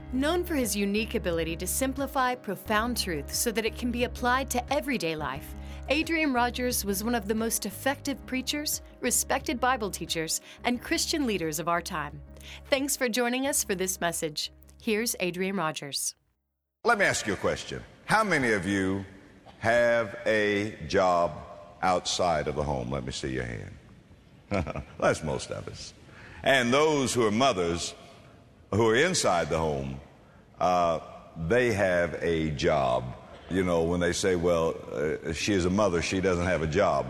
Known for his unique ability to simplify profound truth so that it can be applied to everyday life, Adrian Rogers was one of the most effective preachers, respected Bible teachers, and Christian leaders of our time. Thanks for joining us for this message. Here's Adrian Rogers. Let me ask you a question. How many of you have a job outside of the home? Let me see your hand. That's most of us. And those who are mothers who are inside the home, they have a job. You know, when they say, well, she is a mother, she doesn't have a job.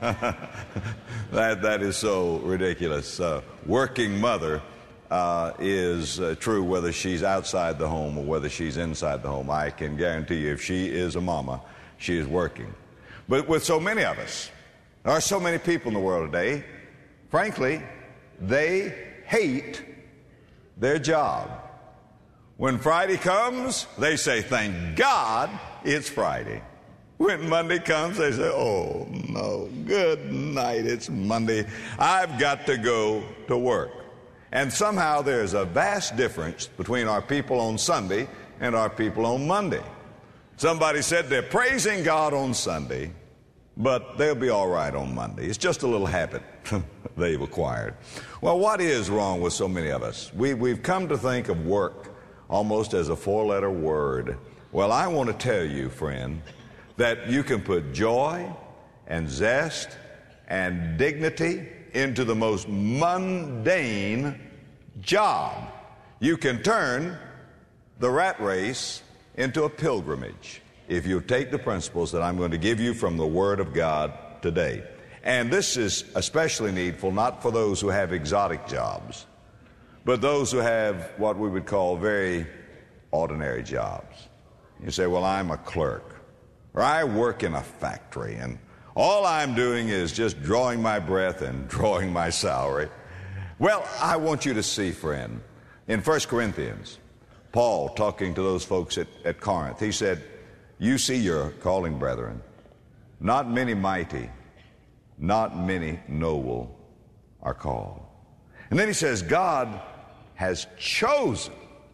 That is so ridiculous. Working mother is true whether she's outside the home or whether she's inside the home. I can guarantee you if she is a mama, she is working. But with so many of us, there are so many people in the world today, frankly, they hate their job. When Friday comes, they say, thank God it's Friday. When Monday comes, they say, oh no, good night, it's Monday. I've got to go to work. And somehow there's a vast difference between our people on Sunday and our people on Monday. Somebody said they're praising God on Sunday, but they'll be all right on Monday. It's just a little habit they've acquired. Well, what is wrong with so many of us? We've come to think of work almost as a four-letter word. Well, I want to tell you, friend, that you can put joy and zest and dignity into the most mundane job. You can turn the rat race into a pilgrimage if you take the principles that I'm going to give you from the Word of God today. And this is especially needful not for those who have exotic jobs, but those who have what we would call very ordinary jobs. You say, well, I'm a clerk, or I work in a factory, and all I'm doing is just drawing my breath and drawing my salary. Well, I want you to see, friend, in 1 Corinthians, Paul talking to those folks at Corinth, he said, you see your calling, brethren, not many mighty, not many noble are called. And then he says, God has chosen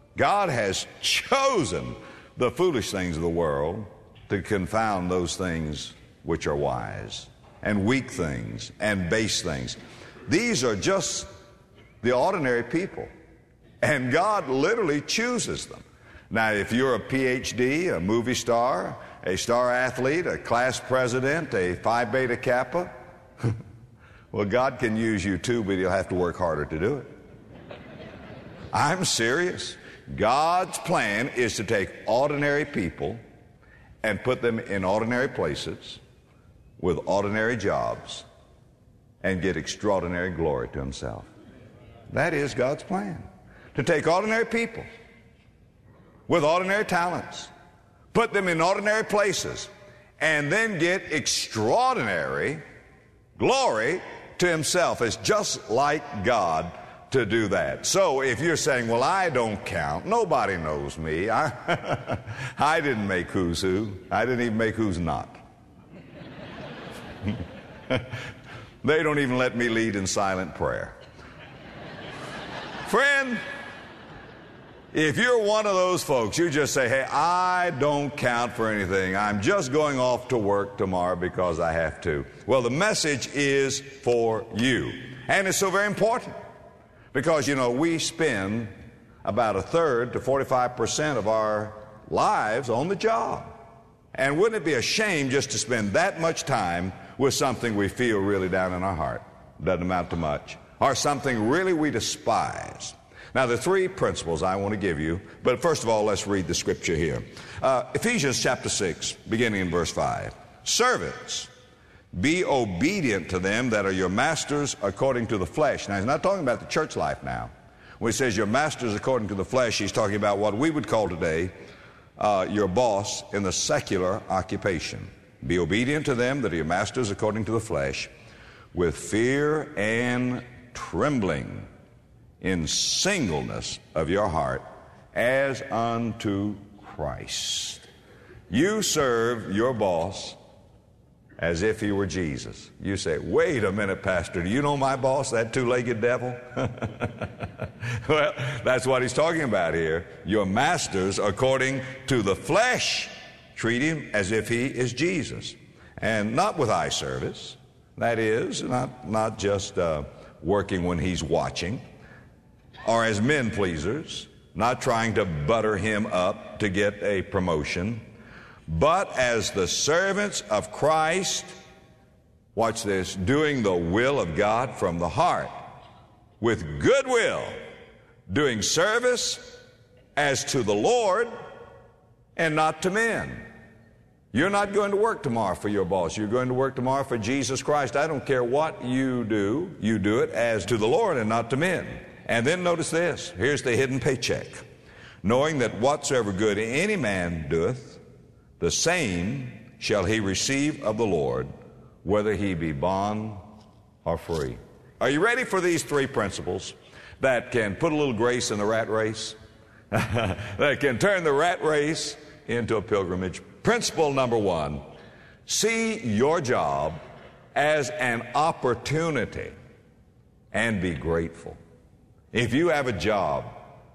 the foolish things of the world to confound those things which are wise, and weak things, and base things. These are just the ordinary people, and God literally chooses them. Now, if you're a PhD, a movie star, a star athlete, a class president, a Phi Beta Kappa, well, God can use you too, but He'll have to work harder to do it. I'm serious. God's plan is to take ordinary people and put them in ordinary places with ordinary jobs and get extraordinary glory to Himself. That is God's plan. To take ordinary people with ordinary talents, put them in ordinary places, and then get extraordinary glory to Himself. It's just like God to do that. So if you're saying, well, I don't count, nobody knows me, I didn't make who's who, I didn't even make who's not. They don't even let me lead in silent prayer. Friend, if you're one of those folks, you just say, hey, I don't count for anything. I'm just going off to work tomorrow because I have to. Well, the message is for you. And it's so very important because, you know, we spend about 1/3 to 45% of our lives on the job. And wouldn't it be a shame just to spend that much time with something we feel really down in our heart, doesn't amount to much, or something really we despise? Now, there are three principles I want to give you, but first of all, let's read the scripture here. Ephesians chapter 6, beginning in verse 5. Servants, be obedient to them that are your masters according to the flesh. Now, he's not talking about the church life now. When he says your masters according to the flesh, he's talking about what we would call today your boss in the secular occupation. Be obedient to them that are your masters according to the flesh, with fear and trembling, in singleness of your heart, as unto Christ. You serve your boss as if he were Jesus. You say, wait a minute, Pastor, do you know my boss, that two-legged devil? Well, that's what he's talking about here. Your masters, according to the flesh, treat him as if he is Jesus. And not with eye service. That is, not just working when he's watching, or as men pleasers, not trying to butter him up to get a promotion, but as the servants of Christ, watch this, doing the will of God from the heart, with good will, doing service as to the Lord and not to men. You're not going to work tomorrow for your boss. You're going to work tomorrow for Jesus Christ. I don't care what you do it as to the Lord and not to men. And then notice this. Here's the hidden paycheck. Knowing that whatsoever good any man doeth, the same shall he receive of the Lord, whether he be bond or free. Are you ready for these three principles that can put a little grace in the rat race? That can turn the rat race into a pilgrimage. Principle number one, see your job as an opportunity and be grateful. If you have a job,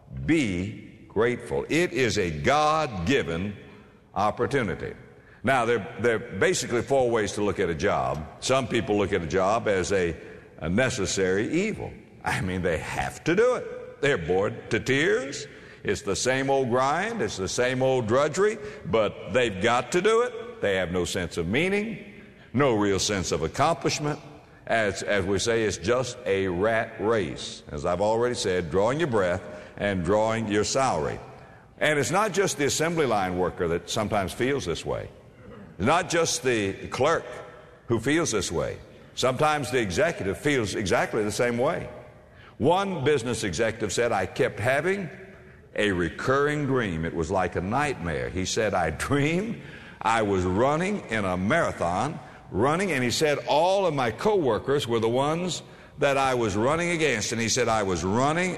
be grateful. It is a God-given opportunity. Now, there are basically four ways to look at a job. Some people look at a job as a necessary evil. I mean, they have to do it. They're bored to tears. It's the same old grind. It's the same old drudgery, but they've got to do it. They have no sense of meaning, no real sense of accomplishment. As we say, it's just a rat race. As I've already said, drawing your breath and drawing your salary. And it's not just the assembly line worker that sometimes feels this way. It's not just the clerk who feels this way. Sometimes the executive feels exactly the same way. One business executive said, I kept having a recurring dream. It was like a nightmare. He said, I dreamed I was running in a marathon, and he said all of my coworkers were the ones that I was running against. And he said I was running,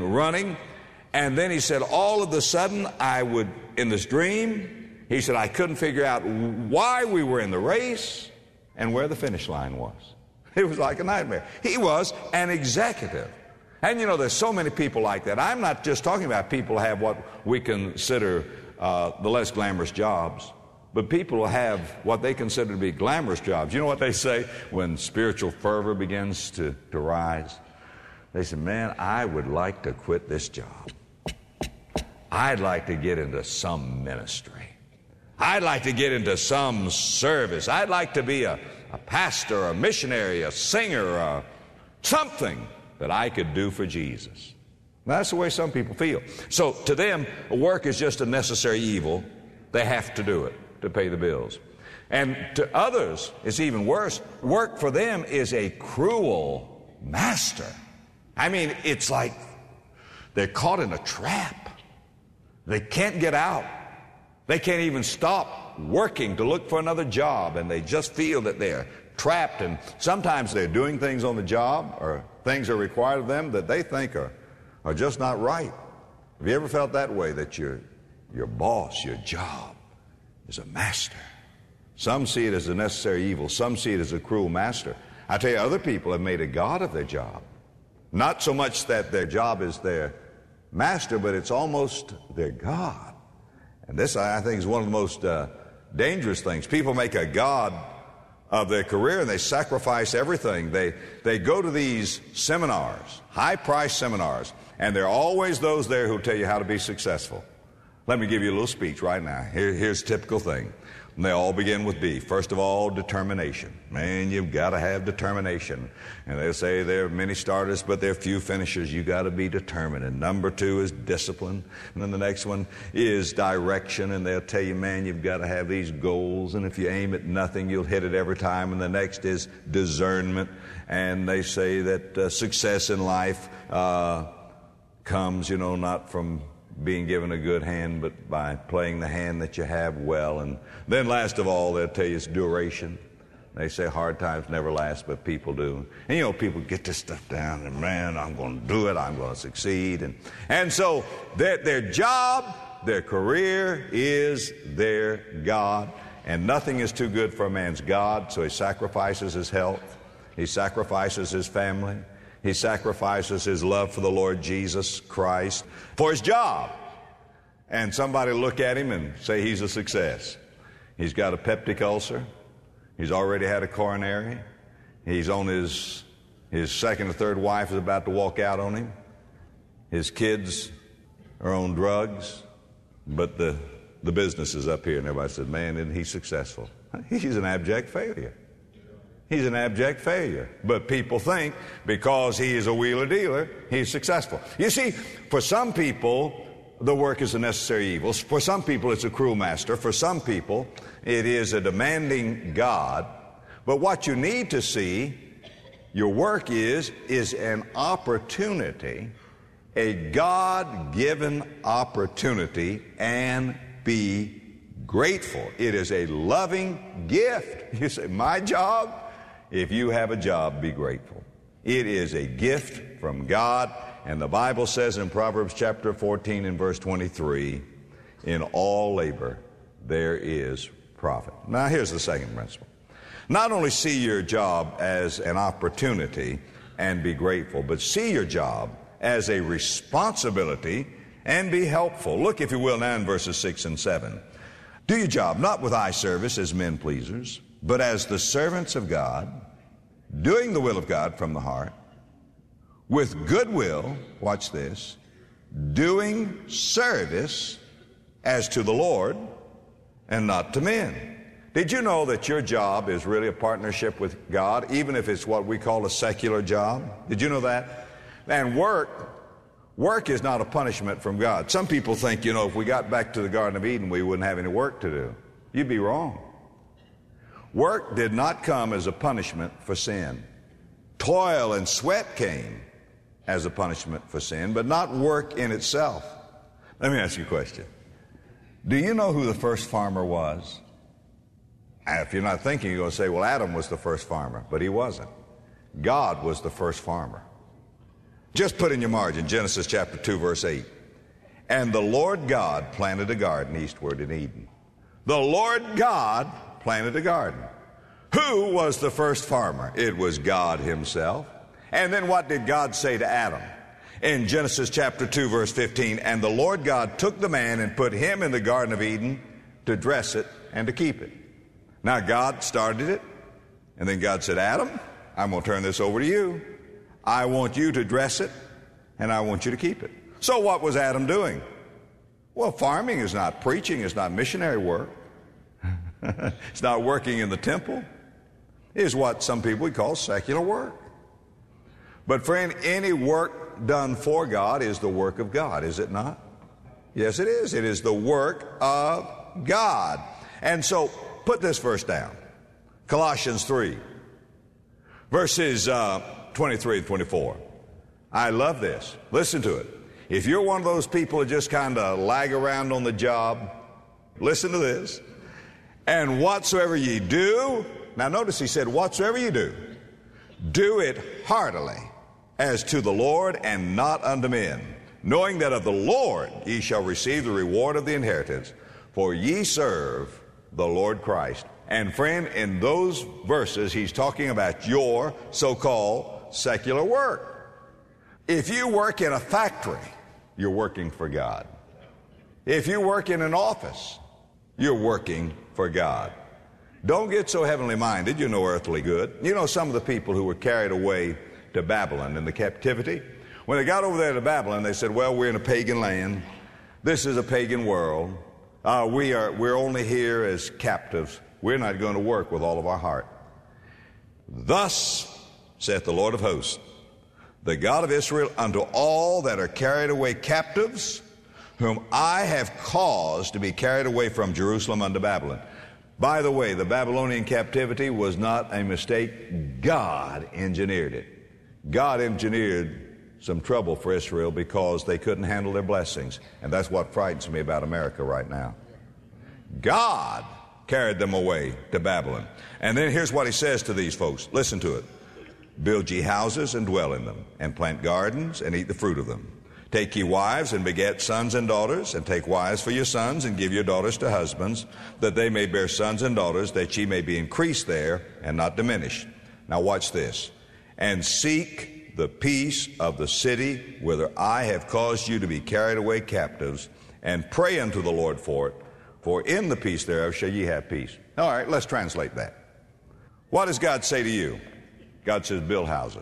and then he said all of a sudden in this dream, he said I couldn't figure out why we were in the race and where the finish line was. It was like a nightmare. He was an executive. And you know, there's so many people like that. I'm not just talking about people who have what we consider the less glamorous jobs, but people who have what they consider to be glamorous jobs. You know what they say when spiritual fervor begins to rise? They say, man, I would like to quit this job. I'd like to get into some ministry. I'd like to get into some service. I'd like to be a pastor, a missionary, a singer, something that I could do for Jesus. That's the way some people feel. So to them, work is just a necessary evil. They have to do it to pay the bills. And to others, it's even worse. Work for them is a cruel master. I mean, it's like they're caught in a trap. They can't get out. They can't even stop working to look for another job, and they just feel that they're trapped. And sometimes they're doing things on the job, or things are required of them that they think are just not right. Have you ever felt that way, that your boss, your job, is a master? Some see it as a necessary evil. Some see it as a cruel master. I tell you, other people have made a god of their job. Not so much that their job is their master, but it's almost their god. And this, I think, is one of the most dangerous things. People make a god of their career, and they sacrifice everything. They go to these seminars, high-priced seminars, and there are always those there who tell you how to be successful. Let me give you a little speech right now. Here's a typical thing. And they all begin with B. First of all, determination. Man, you've got to have determination. And they'll say there are many starters, but there are few finishers. You've got to be determined. And number 2 is discipline. And then the next one is direction. And they'll tell you, man, you've got to have these goals. And if you aim at nothing, you'll hit it every time. And the next is discernment. And they say that success in life comes, not from being given a good hand, but by playing the hand that you have well. And then last of all, they'll tell you it's duration. They say hard times never last, but people do. And people get this stuff down, and man, I'm going to do it, I'm going to succeed. And so their job, their career is their God. And nothing is too good for a man's God, so he sacrifices his health. He sacrifices his family. He sacrifices his love for the Lord Jesus Christ for his job. And somebody look at him and say he's a success. He's got a peptic ulcer. He's already had a coronary. He's on his second or third wife is about to walk out on him. His kids are on drugs. But the business is up here, and everybody said, man, isn't he successful? He's an abject failure. He's an abject failure. But people think because he is a wheeler dealer, he's successful. You see, for some people, the work is a necessary evil. For some people, it's a cruel master. For some people, it is a demanding God. But what you need to see, your work is an opportunity, a God-given opportunity, and be grateful. It is a loving gift. You say, my job? If you have a job, be grateful. It is a gift from God. And the Bible says in Proverbs chapter 14 and verse 23, in all labor there is profit. Now here's the second principle. Not only see your job as an opportunity and be grateful, but see your job as a responsibility and be helpful. Look, if you will, now in verses 6 and 7. Do your job not with eye service as men pleasers, but as the servants of God, doing the will of God from the heart, with good will, watch this, doing service as to the Lord and not to men. Did you know that your job is really a partnership with God, even if it's what we call a secular job? Did you know that? And work is not a punishment from God. Some people think, if we got back to the Garden of Eden, we wouldn't have any work to do. You'd be wrong. Work did not come as a punishment for sin. Toil and sweat came as a punishment for sin, but not work in itself. Let me ask you a question. Do you know who the first farmer was? If you're not thinking, you're going to say, well, Adam was the first farmer, but he wasn't. God was the first farmer. Just put in your margin, Genesis chapter 2, verse 8. And the Lord God planted a garden eastward in Eden. The Lord God planted a garden. Who was the first farmer? It was God himself. And then what did God say to Adam? In Genesis chapter 2, verse 15, and the Lord God took the man and put him in the Garden of Eden to dress it and to keep it. Now God started it, and then God said, Adam, I'm going to turn this over to you. I want you to dress it, and I want you to keep it. So what was Adam doing? Well, farming is not preaching, it's not missionary work. It's not working in the temple. It is what some people would call secular work. But friend, any work done for God is the work of God, is it not? Yes, it is. It is the work of God. And so, put this verse down. Colossians 3, verses 23 and 24. I love this. Listen to it. If you're one of those people that just kind of lag around on the job, listen to this. And whatsoever ye do, now notice he said, whatsoever you do it heartily, as to the Lord and not unto men, knowing that of the Lord ye shall receive the reward of the inheritance, for ye serve the Lord Christ. And friend, in those verses, he's talking about your so-called secular work. If you work in a factory, you're working for God. If you work in an office, you're working for God. Don't get so heavenly minded, you're no earthly good. You know some of the people who were carried away to Babylon in the captivity? When they got over there to Babylon, they said, well, we're in a pagan land. This is a pagan world. We're only here as captives. We're not going to work with all of our heart. Thus saith the Lord of hosts, the God of Israel, unto all that are carried away captives, whom I have caused to be carried away from Jerusalem unto Babylon. By the way, the Babylonian captivity was not a mistake. God engineered it. God engineered some trouble for Israel because they couldn't handle their blessings. And that's what frightens me about America right now. God carried them away to Babylon. And then here's what he says to these folks. Listen to it. Build ye houses and dwell in them, and plant gardens and eat the fruit of them. Take ye wives, and beget sons and daughters, and take wives for your sons, and give your daughters to husbands, that they may bear sons and daughters, that ye may be increased there, and not diminished. Now watch this. And seek the peace of the city, whither I have caused you to be carried away captives, and pray unto the Lord for it, for in the peace thereof shall ye have peace. All right, let's translate that. What does God say to you? God says, build houses.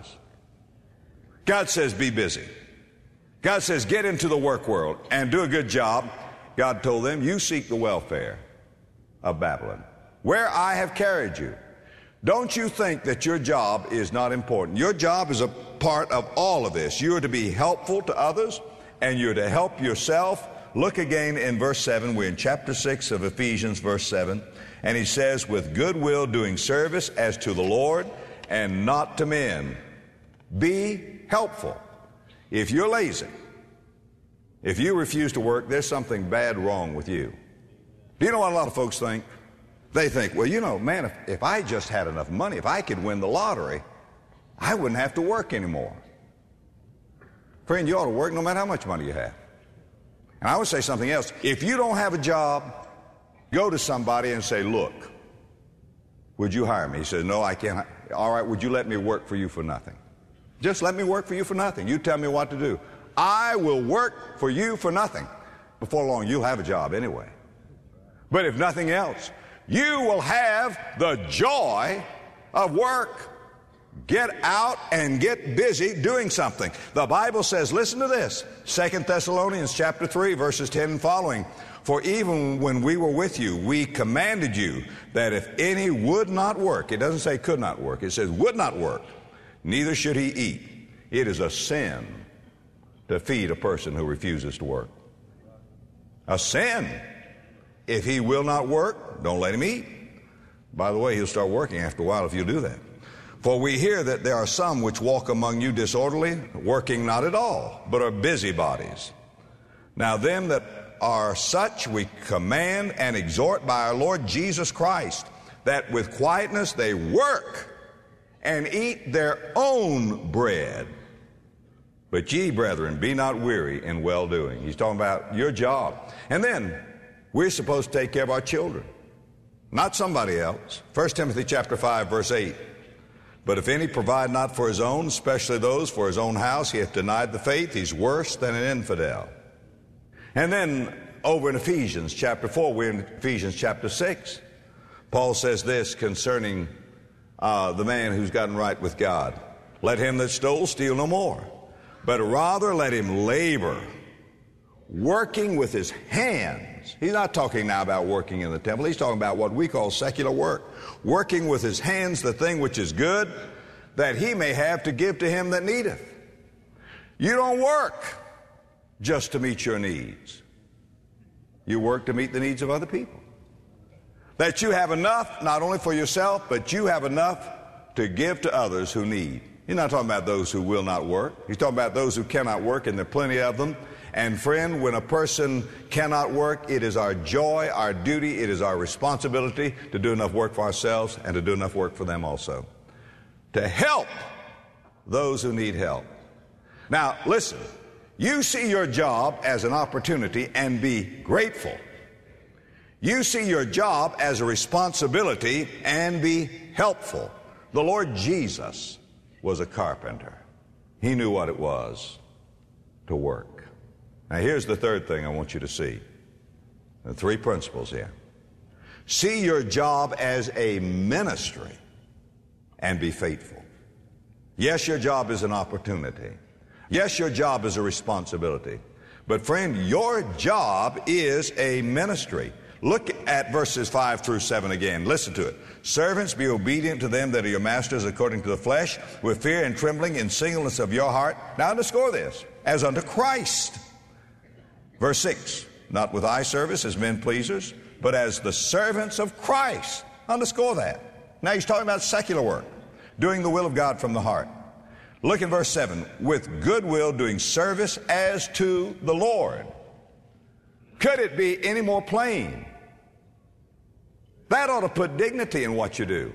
God says, be busy. God says, get into the work world and do a good job. God told them, you seek the welfare of Babylon, where I have carried you. Don't you think that your job is not important? Your job is a part of all of this. You are to be helpful to others, and you're to help yourself. Look again in verse 7. We're in chapter 6 of Ephesians, verse 7. And he says, with good will doing service as to the Lord and not to men. Be helpful. If you're lazy, if you refuse to work, there's something bad wrong with you. Do you know what a lot of folks think? They think, well, you know, man, if I just had enough money, if I could win the lottery, I wouldn't have to work anymore. Friend, you ought to work no matter how much money you have. And I would say something else. If you don't have a job, go to somebody and say, look, would you hire me? He says, no, I can't. All right, would you let me work for you for nothing? Just let me work for you for nothing. You tell me what to do. I will work for you for nothing. Before long, you'll have a job anyway. But if nothing else, you will have the joy of work. Get out and get busy doing something. The Bible says, listen to this, 2 Thessalonians chapter 3, verses 10 and following. For even when we were with you, we commanded you that if any would not work, it doesn't say could not work, it says would not work, neither should he eat. It is a sin to feed a person who refuses to work. A sin. If he will not work, don't let him eat. By the way, he'll start working after a while if you do that. For we hear that there are some which walk among you disorderly, working not at all, but are busybodies. Now them that are such we command and exhort by our Lord Jesus Christ, that with quietness they work and eat their own bread. But ye, brethren, be not weary in well-doing. He's talking about your job. And then we're supposed to take care of our children, not somebody else. 1 Timothy chapter 5, verse 8. But if any provide not for his own, especially those for his own house, he hath denied the faith. He's worse than an infidel. And then over in Ephesians chapter 4, we're in Ephesians chapter 6. Paul says this concerning the man who's gotten right with God. Let him that stole steal no more, but rather let him labor, working with his hands. He's not talking now about working in the temple. He's talking about what we call secular work. Working with his hands the thing which is good, that he may have to give to him that needeth. You don't work just to meet your needs. You work to meet the needs of other people. That you have enough, not only for yourself, but you have enough to give to others who need. He's not talking about those who will not work. He's talking about those who cannot work, and there are plenty of them. And friend, when a person cannot work, it is our joy, our duty, it is our responsibility to do enough work for ourselves and to do enough work for them also. To help those who need help. Now, listen, you see your job as an opportunity and be grateful. You see your job as a responsibility and be helpful. The Lord Jesus was a carpenter. He knew what it was to work. Now here's the third thing I want you to see. The three principles here. See your job as a ministry and be faithful. Yes, your job is an opportunity. Yes, your job is a responsibility. But friend, your job is a ministry. Look at verses 5 through 7 again. Listen to it. Servants, be obedient to them that are your masters according to the flesh, with fear and trembling in singleness of your heart. Now underscore this. As unto Christ. Verse 6. Not with eye service as men pleasers, but as the servants of Christ. Underscore that. Now he's talking about secular work. Doing the will of God from the heart. Look at verse 7. With good will doing service as to the Lord. Could it be any more plain? That ought to put dignity in what you do.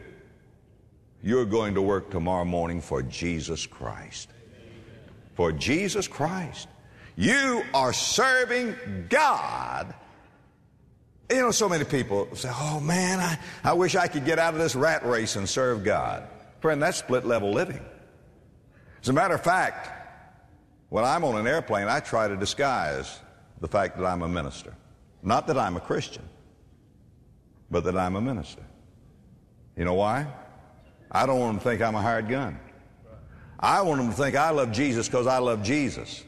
You're going to work tomorrow morning for Jesus Christ. For Jesus Christ. You are serving God. You know, so many people say, oh man, I wish I could get out of this rat race and serve God. Friend, that's split level living. As a matter of fact, when I'm on an airplane, I try to disguise the fact that I'm a minister. Not that I'm a Christian, but that I'm a minister. You know why? I don't want them to think I'm a hired gun. I want them to think I love Jesus because I love Jesus.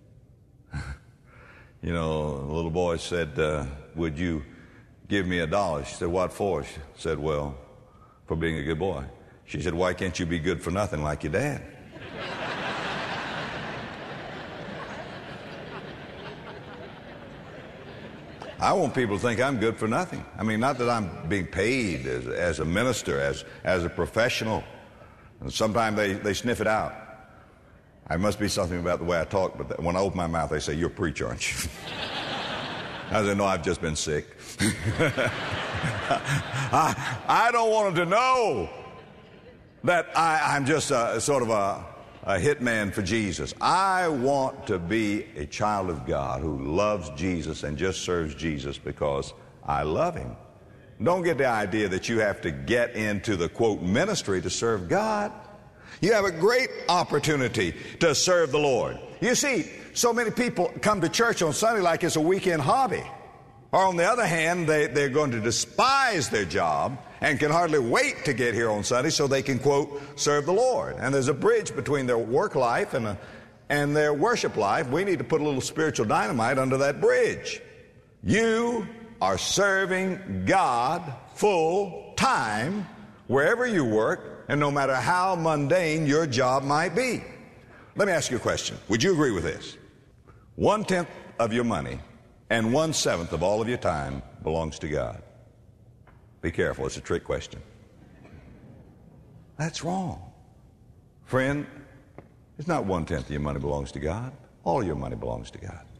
You know, the little boy said, would you give me $1? She said, what for? She said, well, for being a good boy. She said, why can't you be good for nothing like your dad? I want people to think I'm good for nothing. I mean, not that I'm being paid as a minister, as a professional. And sometimes they sniff it out. I must be something about the way I talk, but when I open my mouth, they say, you're a preacher, aren't you? I said, no, I've just been sick. I don't want them to know that I'm just sort of a hitman for Jesus. I want to be a child of God who loves Jesus and just serves Jesus because I love him. Don't get the idea that you have to get into the, quote, ministry to serve God. You have a great opportunity to serve the Lord. You see, so many people come to church on Sunday like it's a weekend hobby. Or on the other hand, they're going to despise their job and can hardly wait to get here on Sunday so they can, quote, serve the Lord. And there's a bridge between their work life and their worship life. We need to put a little spiritual dynamite under that bridge. You are serving God full time wherever you work and no matter how mundane your job might be. Let me ask you a question. Would you agree with this? 1/10 of your money and 1/7 of all of your time belongs to God. Be careful, it's a trick question. That's wrong. Friend, it's not 1/10 of your money belongs to God. All of your money belongs to God.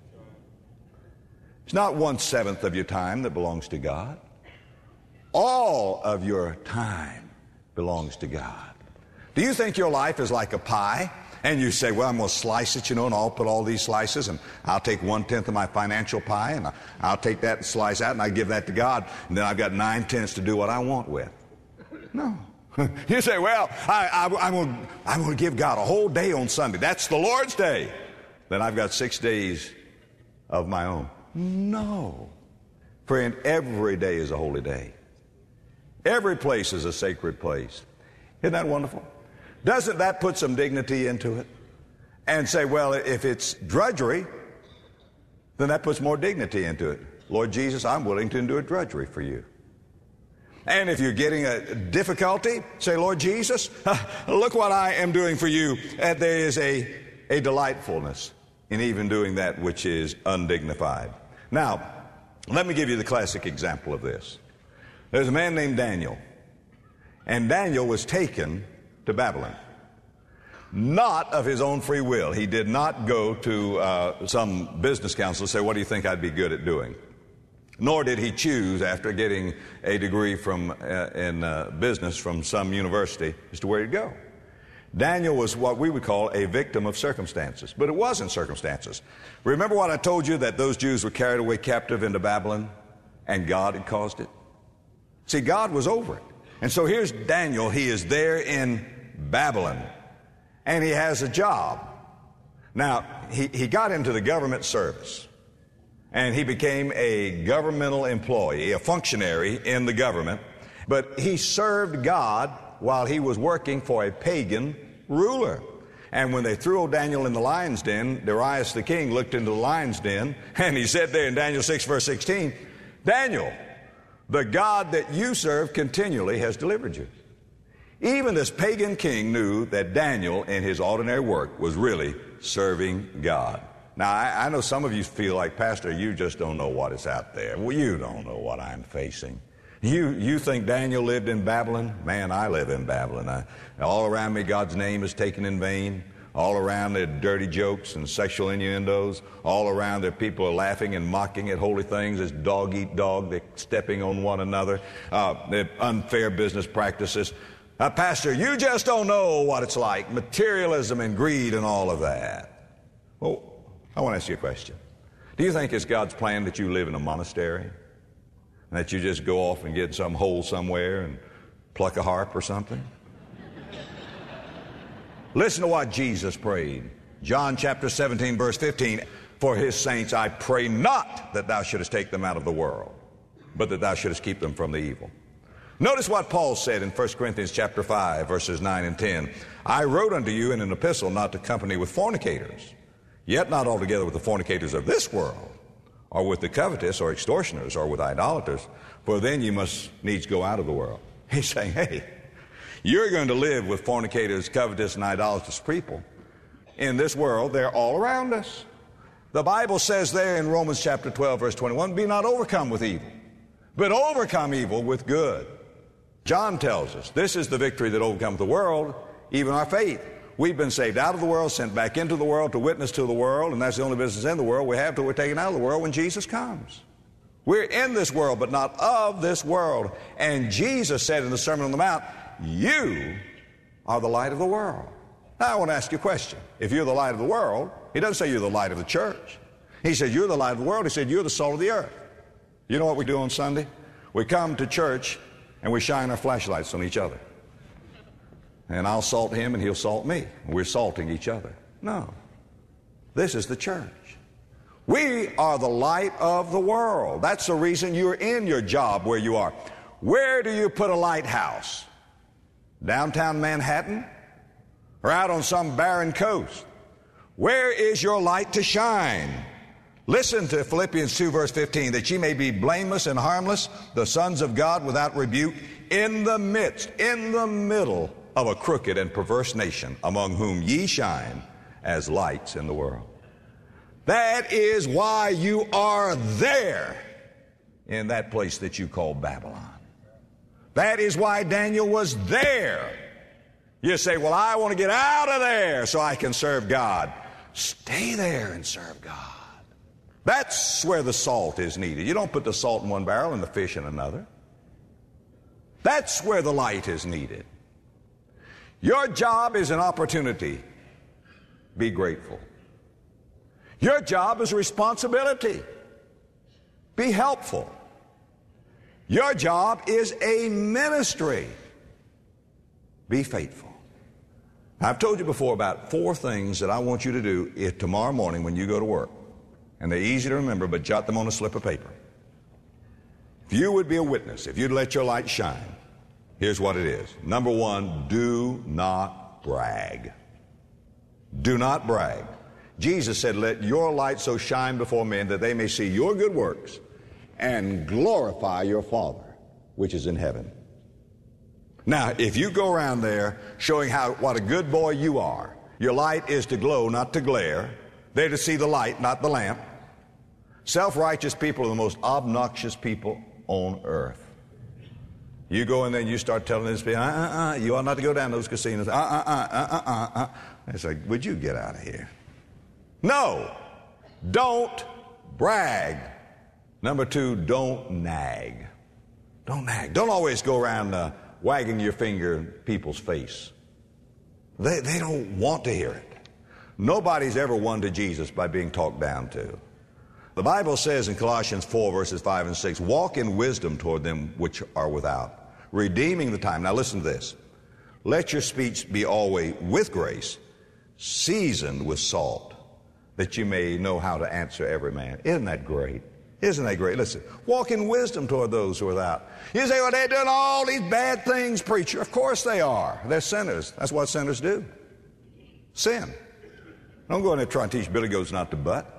It's not 1/7 of your time that belongs to God. All of your time belongs to God. Do you think your life is like a pie? And you say, well, I'm going to slice it, and I'll put all these slices, and I'll take 1/10 of my financial pie, and I'll take that and slice out, and I give that to God, and then I've got 9/10 to do what I want with. No. You say, well, I'm going to give God a whole day on Sunday. That's the Lord's day. Then I've got 6 days of my own. No. Friend, every day is a holy day. Every place is a sacred place. Isn't that wonderful? Doesn't that put some dignity into it? And say, well, if it's drudgery, then that puts more dignity into it. Lord Jesus, I'm willing to endure drudgery for you. And if you're getting a difficulty, say, Lord Jesus, look what I am doing for you. And there is a delightfulness in even doing that which is undignified. Now, let me give you the classic example of this. There's a man named Daniel. And Daniel was taken to Babylon. Not of his own free will. He did not go to some business council and say, what do you think I'd be good at doing? Nor did he choose, after getting a degree in business from some university, as to where he'd go. Daniel was what we would call a victim of circumstances. But it wasn't circumstances. Remember what I told you, that those Jews were carried away captive into Babylon and God had caused it? See, God was over it. And so here's Daniel. He is there in Babylon, and he has a job. Now, he got into the government service, and he became a governmental employee, a functionary in the government, but he served God while he was working for a pagan ruler. And when they threw old Daniel in the lion's den, Darius the king looked into the lion's den, and he said there in Daniel 6, verse 16, Daniel, the God that you serve continually has delivered you. Even this pagan king knew that Daniel, in his ordinary work, was really serving God. Now, I know some of you feel like, Pastor, you just don't know what is out there. Well, you don't know what I'm facing. You think Daniel lived in Babylon? Man, I live in Babylon. All around me, God's name is taken in vain. All around there are dirty jokes and sexual innuendos. All around there people are laughing and mocking at holy things as dog eat dog. They're stepping on one another. Unfair business practices. Pastor, you just don't know what it's like. Materialism and greed and all of that. Well, I want to ask you a question. Do you think it's God's plan that you live in a monastery? And that you just go off and get some hole somewhere and pluck a harp or something? Listen to what Jesus prayed. John chapter 17, verse 15. For his saints I pray not that thou shouldest take them out of the world, but that thou shouldest keep them from the evil. Notice what Paul said in 1 Corinthians chapter 5, verses 9 and 10. I wrote unto you in an epistle not to company with fornicators, yet not altogether with the fornicators of this world, or with the covetous, or extortioners, or with idolaters, for then you must needs go out of the world. He's saying, hey, you're going to live with fornicators, covetous, and idolatrous people. In this world, they're all around us. The Bible says there in Romans chapter 12, verse 21, be not overcome with evil, but overcome evil with good. John tells us this is the victory that overcomes the world, even our faith. We've been saved out of the world, sent back into the world to witness to the world, and that's the only business in the world we have till we're taken out of the world when Jesus comes. We're in this world, but not of this world. And Jesus said in the Sermon on the Mount, you are the light of the world. Now I want to ask you a question. If you're the light of the world, he doesn't say you're the light of the church. He said you're the light of the world. He said you're the salt of the earth. You know what we do on Sunday? We come to church and we shine our flashlights on each other. And I'll salt him and he'll salt me. We're salting each other. No. This is the church. We are the light of the world. That's the reason you're in your job where you are. Where do you put a lighthouse? Downtown Manhattan? Or out on some barren coast? Where is your light to shine? Listen to Philippians 2 verse 15, that ye may be blameless and harmless, the sons of God without rebuke, in the midst, in the middle of a crooked and perverse nation, among whom ye shine as lights in the world. That is why you are there in that place that you call Babylon. That is why Daniel was there. You say, well, I want to get out of there so I can serve God. Stay there and serve God. That's where the salt is needed. You don't put the salt in one barrel and the fish in another. That's where the light is needed. Your job is an opportunity. Be grateful. Your job is a responsibility. Be helpful. Your job is a ministry. Be faithful. I've told you before about 4 things that I want you to do tomorrow morning when you go to work. And they're easy to remember, but jot them on a slip of paper. If you would be a witness, if you'd let your light shine, here's what it is. Number 1, do not brag. Do not brag. Jesus said, let your light so shine before men that they may see your good works and glorify your Father, which is in heaven. Now, if you go around there showing what a good boy you are, your light is to glow, not to glare. They're to see the light, not the lamp. Self-righteous people are the most obnoxious people on earth. You go in there and you start telling this people, you ought not to go down those casinos. It's like, would you get out of here? No, don't brag. Number 2, don't nag. Don't nag. Don't always go around wagging your finger in people's face. They don't want to hear it. Nobody's ever won to Jesus by being talked down to. The Bible says in Colossians 4 verses 5 and 6, walk in wisdom toward them which are without, redeeming the time. Now listen to this. Let your speech be always with grace, seasoned with salt, that you may know how to answer every man. Isn't that great? Isn't that great? Listen, walk in wisdom toward those who are without. You say, well, they're doing all these bad things, preacher. Of course they are. They're sinners. That's what sinners do. Sin. Don't go in there trying to teach Billy Goats not to butt.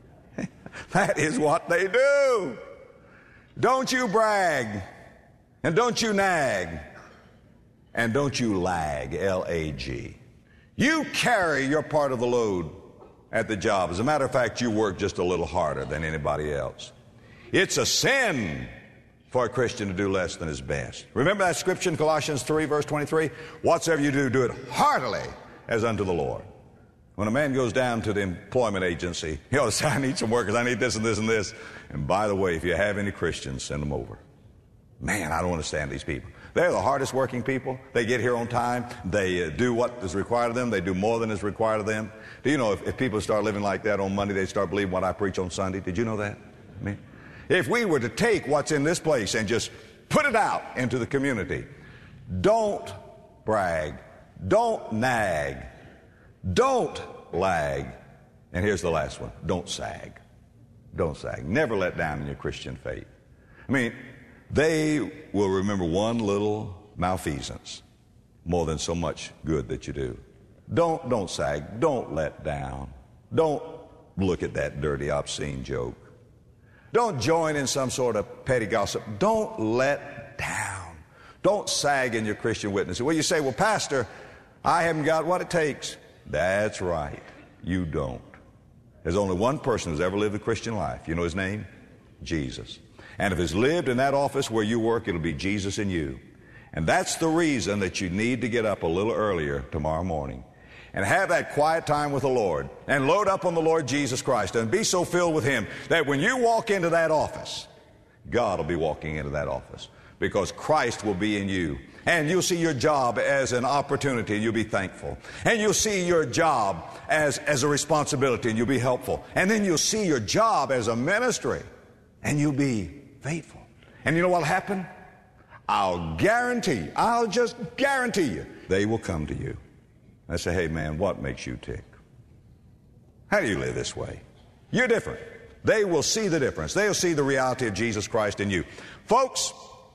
That is what they do. Don't you brag. And don't you nag. And don't you lag, L-A-G. You carry your part of the load at the job. As a matter of fact, you work just a little harder than anybody else. It's a sin for a Christian to do less than his best. Remember that scripture in Colossians 3, verse 23? Whatsoever you do, do it heartily as unto the Lord. When a man goes down to the employment agency, he ought to say, I need some workers, I need this and this and this. And by the way, if you have any Christians, send them over. Man, I don't understand these people. They're the hardest working people. They get here on time. They do what is required of them. They do more than is required of them. Do you know if people start living like that on Monday, they start believing what I preach on Sunday? Did you know that? I mean, if we were to take what's in this place and just put it out into the community, don't brag, don't nag, don't lag, and here's the last one, don't sag. Don't sag. Never let down in your Christian faith. I mean, they will remember one little malfeasance more than so much good that you do. Don't sag. Don't let down. Don't look at that dirty, obscene joke. Don't join in some sort of petty gossip. Don't let down. Don't sag in your Christian witness. Well, you say, well, Pastor, I haven't got what it takes. That's right. You don't. There's only one person who's ever lived a Christian life. You know his name? Jesus. And if he's lived in that office where you work, it'll be Jesus in you. And that's the reason that you need to get up a little earlier tomorrow morning and have that quiet time with the Lord and load up on the Lord Jesus Christ and be so filled with Him that when you walk into that office, God will be walking into that office because Christ will be in you. And you'll see your job as an opportunity and you'll be thankful. And you'll see your job as a responsibility and you'll be helpful. And then you'll see your job as a ministry and you'll be faithful. And you know what'll happen? I'll just guarantee you, they will come to you. I say, hey man, what makes you tick? How do you live this way? You're different. They will see the difference. They'll see the reality of Jesus Christ in you. Folks,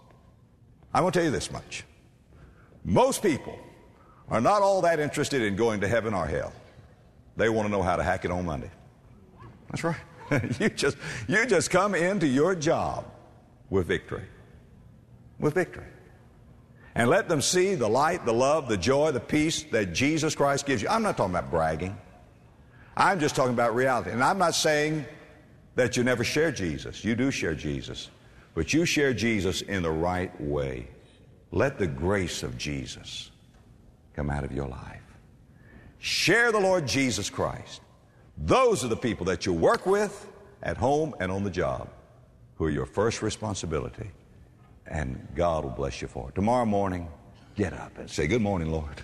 I want to tell you this much. Most people are not all that interested in going to heaven or hell. They want to know how to hack it on Monday. That's right. You just come into your job with victory. With victory. And let them see the light, the love, the joy, the peace that Jesus Christ gives you. I'm not talking about bragging. I'm just talking about reality. And I'm not saying that you never share Jesus. You do share Jesus. But you share Jesus in the right way. Let the grace of Jesus come out of your life. Share the Lord Jesus Christ. Those are the people that you work with at home and on the job who are your first responsibility. And God will bless you for it. Tomorrow morning, get up and say, good morning, Lord.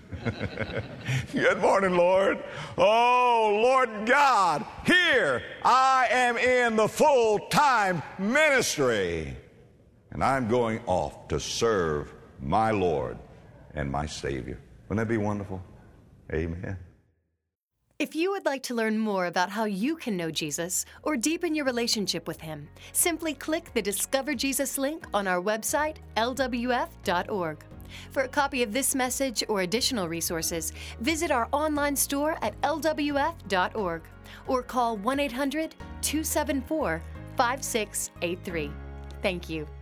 Good morning, Lord. Oh, Lord God, here I am in the full-time ministry. And I'm going off to serve my Lord and my Savior. Wouldn't that be wonderful? Amen. If you would like to learn more about how you can know Jesus or deepen your relationship with Him, simply click the Discover Jesus link on our website, lwf.org. For a copy of this message or additional resources, visit our online store at lwf.org or call 1-800-274-5683. Thank you.